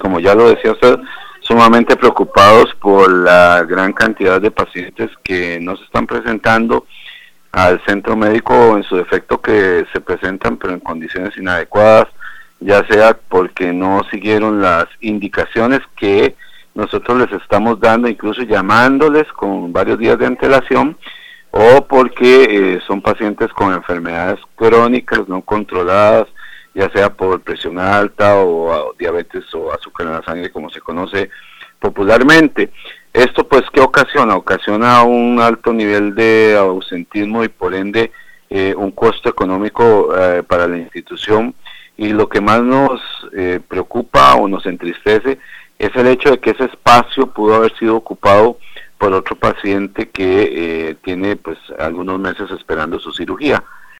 como ya lo decía usted, sumamente preocupados por la gran cantidad de pacientes que no se están presentando al centro médico, en su defecto que se presentan pero en condiciones inadecuadas, ya sea porque no siguieron las indicaciones que nosotros les estamos dando, incluso llamándoles con varios días de antelación, o porque son pacientes con enfermedades crónicas no controladas, ya sea por presión alta o diabetes o azúcar en la sangre, como se conoce popularmente. Esto pues, ¿qué ocasiona? Ocasiona un alto nivel de ausentismo y por ende un costo económico para la institución, y lo que más nos preocupa o nos entristece es el hecho de que ese espacio pudo haber sido ocupado por otro paciente que tiene pues algunos meses esperando su cirugía.